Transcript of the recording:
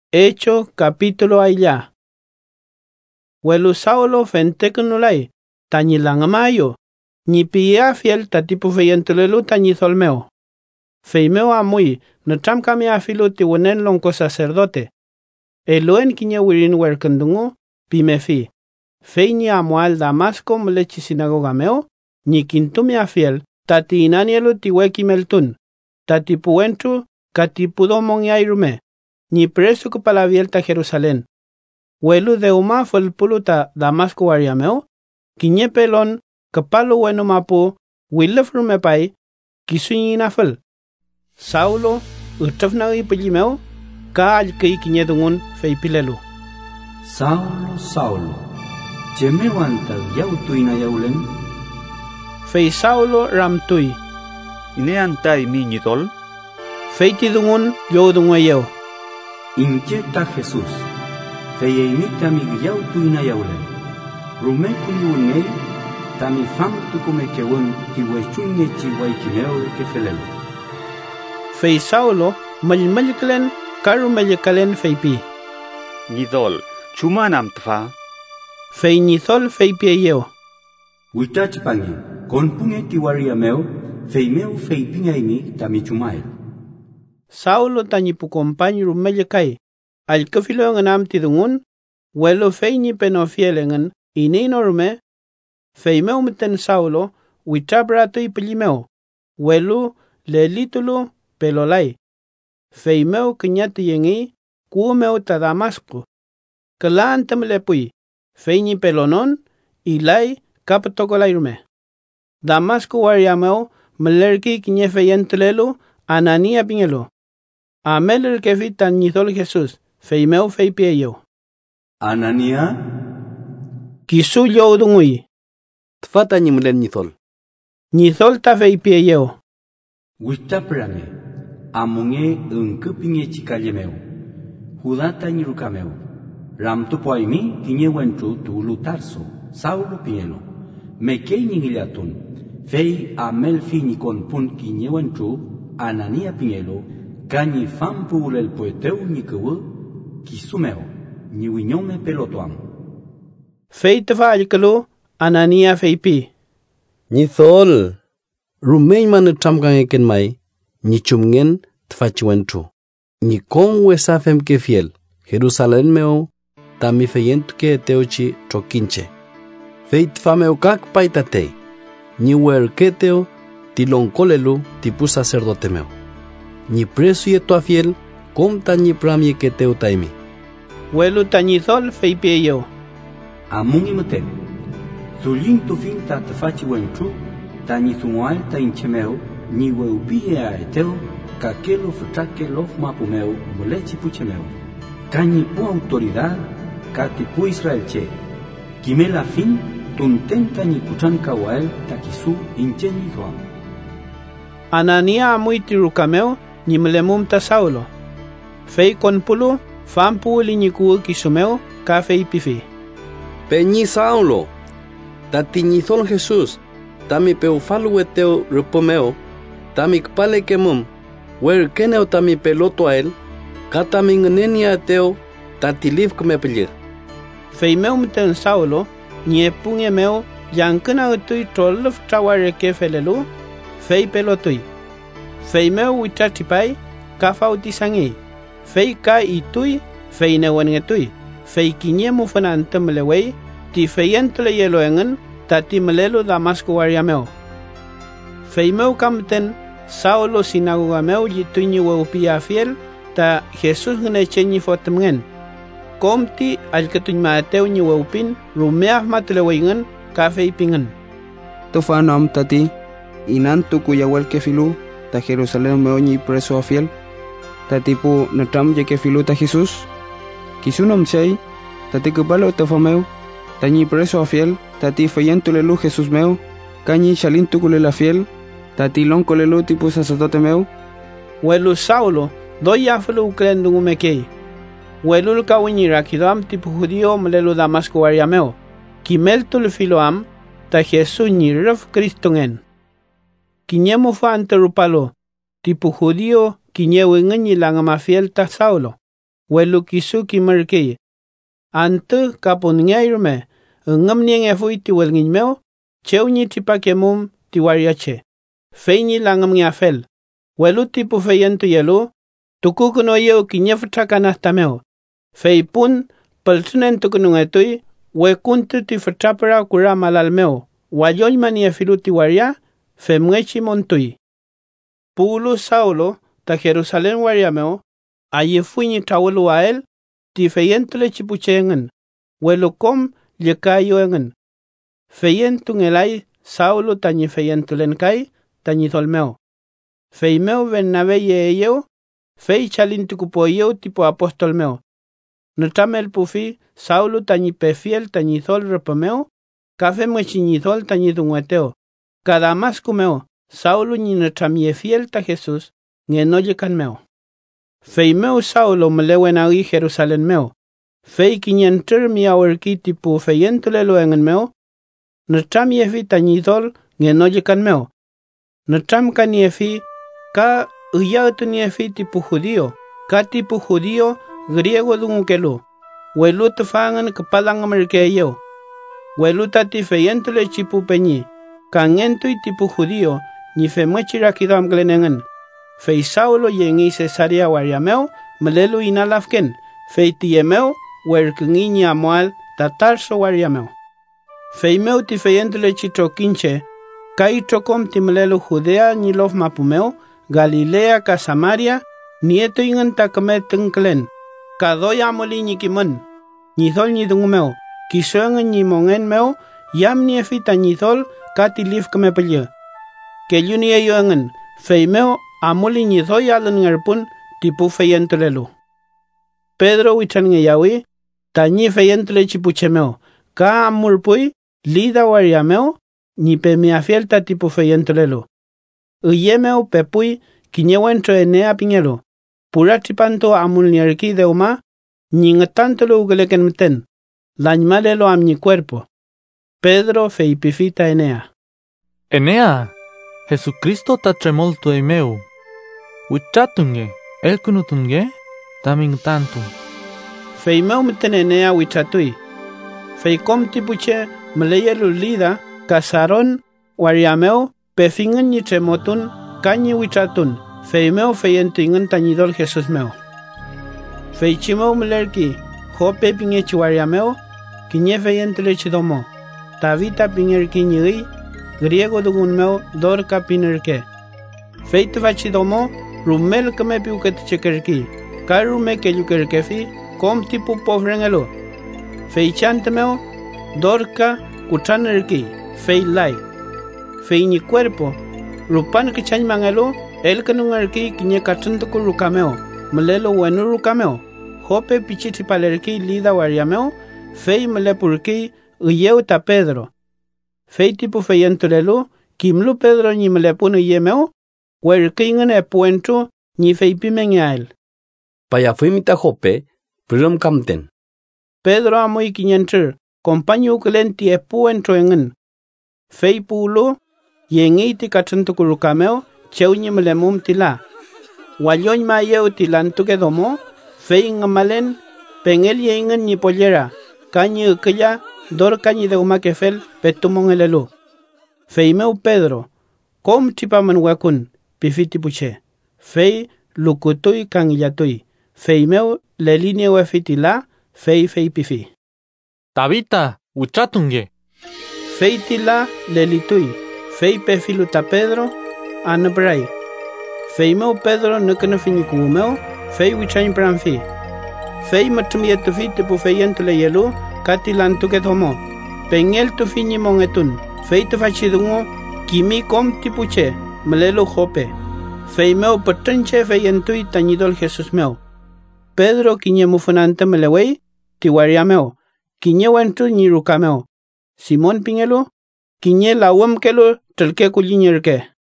Hecho capítulo ayla. Welu Saulo fentekunulay, tañilangamayo, ni pia fiel tatipu feyentulelu tañizolmeo. Feimeo amui, no tramkami afilu tiwenen lonko sacerdote. Eluen kiña wirin werkendungu, pimefi. Feini amual Damasco mlechi sinagogameo, ni kintumi afiel, tati inanielu tiweki meltun. Tatipu entru, katipudo mongiairume. Ni preso que para abierta Jerusalén. Welu de uma fulpuluta Damasco wariameo, kiñe pelon, kapalo bueno mapu, willefrume pai, kisuñina ful. Saulo, utafnagi pilimeo, ka alkei kiñe dungun feipilelu. Saulo, Saulo, chemewanta yautuina yaulen? Fei Saulo ramtui. Ineantai miñidol? Feiti dungun yodungayeo. Inquieta Jesús, feyeimita mi yautuina yaulen. Rumekuni unei, tami fam tukume kewun tiwechuine chiwaikimeo de kefelelo. Fei Saulo, malmaliklen, karumalikalen feipi. Nidol, chumanam tfa. Fei nizol feipi yeo. Witachipangi, konpunge tiwariameo, feimeo feipingaimi tami chumael. Saulo tañipu compañ rumelikai, al kafilo nganam tidungun, welo feini penofielengan, inino rume, feimeo meten Saulo, witrabrato y pelimeo, welu lelitulu pelolai. Feimeo kinyati yengi, kuumeo ta Damasco. Kalaan tamlepui, feini pelonon, ilai kapatokolai rume. Damasco wariameo, malerki kinye feyentelelu, Anania pingelo. Amel kefi tañizol Jesús, feimeo feipieyo. Anania? Kisu yo dungui. Tfata ñimlen nizol. Nizol ta feipieyo. Wistaprame, amunge unkupinge chikalemeo. Judata nirukameo. Ramtupoaimi kinye wentru tulu tarso, Saulo pielo. Mekei ningiliatun. Fei amel fini con pun kinye wentru, Anania pingelo. Kani fampu el poeteu ni kuwu kisumeo ni wiñome pelotuam. Feitfa alkalo Anania feipi. Ni thol rumei man tramkan ken mai ni chumngen tfachuentru. Ni kon wesafem ke fiel Jerusalén meo tami feyent ke teochi trokinche. Feitfa meo kak paitate. Ni werketeo tilonkolelu tipu sacerdote meo. Ni preso y tu fiel, conta ni pramie que te utaimi. Welu tañizol feipieyo. Amun imuten. Zulin tu fin ta tefachi wentru, tañi zumual ta inchemeo, ni weupie a eteo, kakelo futake lof mapumeo, molechi puchemeo. Kañi pu autoridad, kati pu Israel che. Kimela fin, tuntenta ni kuchan kawael, takisu incheni joam. Anania amui tirukameo, ni mlemum ta Saulo. Fei konpulu, fampu liñiku kisumeo, ka feipifi. Peñi Saulo, tatiñizol Jesús, tami peufalu eteo rupomeo, tami kpale kemum, wer keneo tami peloto a él, katami ngenenia eteo, tatiliv kmepelir. Feimeo mten Saulo, ni epungemeo, yankena utui troluf trawareke felelu, fei pelotui. Feimeo witratipai, ka fautisangi. Fei ka itui, fei newengetui. Fei kinyemu fanantemlewei, ti feyentele yeloengen, tati melelu Damasco wariameo. Feimeo kamten, Saulo sinagogameo yituñi weupia fiel, ta Jesús gnechenyi fotemngen. Komti alketuñ mateo ñi weupin, rumeaf matlewengen, ka feipingen. Tofanam tati, inantu kuyawel kefilu, ta Jerusalén meo ñi preso a fiel, ta tipo natram ye kefilu ta Jesús, kisunam sei, ta te kupalo tofameo, ta ñi preso a fiel, ta ti feyentulelu Jesús meo, kañi shalintukule la fiel, ta ti lonkolelu tipo sacerdote meo. Welu Saulo, doya fulu ukrendungu mekei. Welul kawiñi rakidam tipo judío mlelu Damasco wariameo, kimeltul filoam, ta Jesús ñi ref Kristungen. Kiñemu fa anterupalo, tipo judío, kiñewengen y langama fiel ta Saulo. welu kisu kimerki. Ante kapun ngairme, ngam nieng efui ti wel ngin meo, cheu ni tipakemum ti wariache. Fei ni langam ngafel. Welu tipu feyentu yelu, tuku kuno yeu kinyefutakanah tameo. Fei pun, peltunen tukunungetui, wekuntu ti fatapara kura malalmeo. Wayoy mani efilu ti waria, fe mwechi montui. Pulu Saulo, ta Jerusalén wariameo, aye fuini tawelu ael, ti feyentule chipuchengen, welu kom yekayo engen. Feyentu ngelai Saulo tanyi feyentulen kai, tanyi tolmeo. Feimeo Bernabe yeyeo, fei chalintukupoyeo tipo apostol meo. Nutamel pufi, Saulo tanyi pefiel tanyi thol repomeo, kafe mwechiñithol tanyi dungueteo. Cada más kumeo, Saulo ni nutamie fiel ta Jesús, ngenoye kanmeo. Feimeo Saulo melewenagi Jerusalén meo. Fei kiñenter mi awerki tipu feyentulelo engenmeo. Nutamie fi tanyi thol, ngenoye kanmeo. Nutam kaniefi, ka uyautuniefi tipu judío, ka tipu judío griego dungukelu. Welu tufangan kepalang merkeyeo. Welu tati feyentule chipu peñi, kangentui tipu judío, ni fe mwechirakidoam glenengen. Fei Saulo yengi Cesarea wariameo, melelu inalafken, fei tiemeo, werkengi ni amual, tatarso wariameo. Fei meu ti feyentule chito kinche, kaitokom ti melelu Judea ni lof mapumeo, Galilea ka Samaria, nieto ingan takamet tengklen, kadoya moli ni kimen, nithol ni dungumeo, kisoengen ni mongen meo, yam ni efita nithol, kati lif kemepelye. Kelyuni eyoengen, feimeo, amuli nithoy alen ngerpun, tipu feyentulelu. Pedro wichan ngeyawi, tanyi feyentule chipuchemeo, ka amurpui, lida wariameo, ni pemiafielta tipu feyentulelu. Uyemeo pepui, kiñewentro enea pingelo, puratipanto amul nierki deuma, ñingetantolo ugeleken mten, lañmalelo am ni cuerpo. Pedro feipifita enea. Enea, Jesucristo ta tremolto emeu. Wichatunge, elkunutunge, taming tanto. Feimeu mten enea wichatui. Feikom tipuche, meleyelu lida, casaron, wariameo, pefingen ni tremotun, kanyi wichatun, feimeo feyentuingen tañidol Jesús meo. Feichimeo melerki, jope pingechi wariameo, kiñe feyentule chidomo, tabita pingerki ñigui, griego dugunmeo, dorka pinerke. Feitva chidomo, rumel kame piuket chekerki, karume ke yukerkefi, kom tipu pofrengelo. Feichantemeo, dorka kuchanerki, feilai. Feini cuerpo, rupan que chan mangelo, el que no arki kiñe cachando con rucameo, melelo bueno rucameo, jope pichiti palerki lida wariameo, fei melepurki, uyeu ta Pedro. Fei tipo feyentulelu, kimlu Pedro ni melepunu yemeo, werkingen e puentu, ni fei pimengael. Paya fuimita jope, pridom kamten. Pedro amui kiñenter, compañu kelenti e puentu engen. Fei pulu, yengiti kachanto kurukameo, cheuñi melemum tila. Wayoñ mayeu tilantuke domo, fei ngamalen, pengel yengen ni pollera, kañi ukella, dor kañi de umakefel, petumon elelu. Fei meu Pedro, kom chipaman wakun, pifiti puche. Fei lukutui kangillatui. Fei meu leline wefitila, fei pifi. Tabita, wichatunge. Fei tila lelitui. Fei pefiluta Pedro, anabrai. Fei meu Pedro nukana finikumeo, fei wichain pranfi. Fei matumietufi tipu feyentule yelu, katilantuke tomo. Pengel tu fini mongetun, fei tu fachidungo, kimi kom tipuche, melelo jope. Fei meu potenche feyentui tañidol Jesús meu. Pedro kiñe mufunante melewei, tiwariameo, kiñe wentu nirukameo. Simón pingelo, kiñe lawam kelo telke kuliñerke.